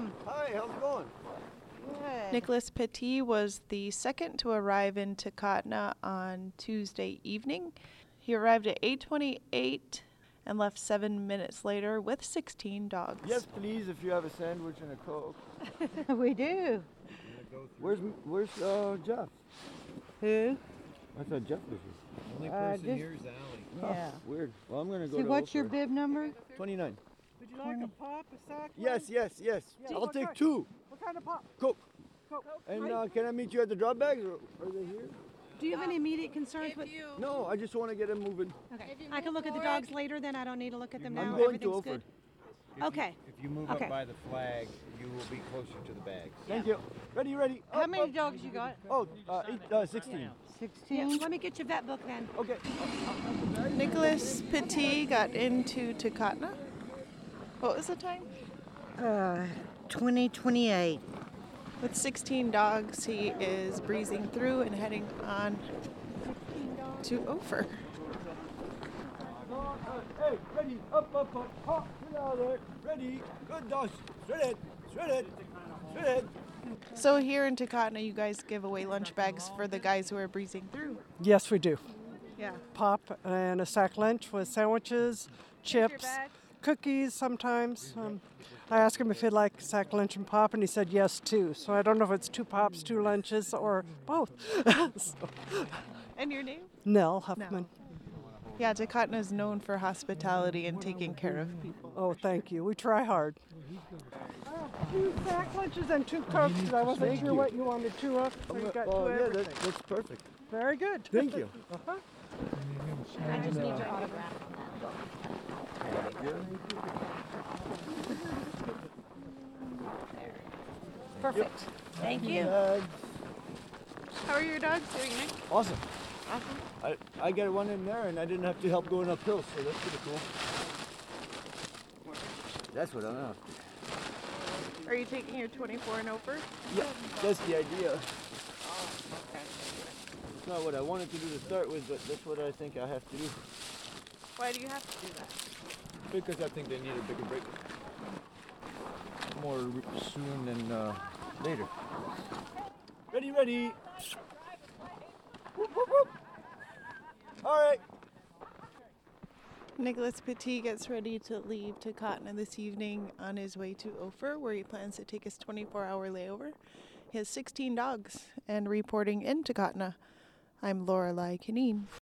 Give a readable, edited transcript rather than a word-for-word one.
Welcome. Hi, how's it going? Good. Nicholas Petit was the second to arrive in Takotna on Tuesday evening. He arrived at 8:28 and left 7 minutes later with 16 dogs. Yes, please, if you have a sandwich and a Coke. We do. Where's Jeff? Who? I thought Jeff was here. Only person just- here is Allie. Yeah. Weird. Well, I'm going to go See, to what's your Oprah. bib number? 29. Would you like a pop, a sack? Yes. Yeah, I'll what take kind? 2. What kind of pop? Coke. Coke. And can I meet you at the drop bags? Or are they here? Do you have any immediate concerns with? No, I just want to get them moving. Okay, I can look at the dogs later. Then I don't need to look at them now. I'm going to Everything's Oprah. good. Okay. If you move Okay. up by the flag, you will be closer to the bags. Thank you. Ready. How Up, many up. dogs you got? Oh, 16. 16. Yeah, let me get your vet book then. Okay. Nicholas Petit got into Takotna. What was the time? 2028. With 16 dogs, he is breezing through and heading on to Ophir. Hey, ready. Up. Hop. Get out of there. Ready. Good dogs. Straight ahead. So here in Takotna, you guys give away lunch bags for the guys who are breezing through. Yes, we do. Yeah. Pop and a sack lunch with sandwiches, chips, bag? cookies sometimes. I asked him if he'd like sack lunch and pop, and he said yes, too. So I don't know if it's 2 pops, 2 lunches, or both. So, And your name? Nell Huffman. Yeah, Takotna is known for hospitality and taking care of people. Oh, thank you. We try hard. 2 sack lunches and 2 cokes, 'cause I wasn't Thank sure you. what you wanted 2 of. So you got 2 Oh, yeah, everything. that's perfect. Very good. Thank you. Uh-huh. I just need your autograph. Perfect. Thank you. How are your dogs doing, Nick? Awesome. I got one in there and I didn't have to help going uphill, so that's pretty cool. That's what I'm after. Are you taking your 24 and over? Yeah, that's the idea. It's not what I wanted to do to start with, but that's what I think I have to do. Why do you have to do that? Because I think they need a bigger break. More soon than later. Ready. Whoop. All right. Nicholas Petit gets ready to leave Takotna this evening on his way to Ophir, where he plans to take his 24-hour layover. He has 16 dogs, and reporting in Takotna, I'm Lorelei Kineen.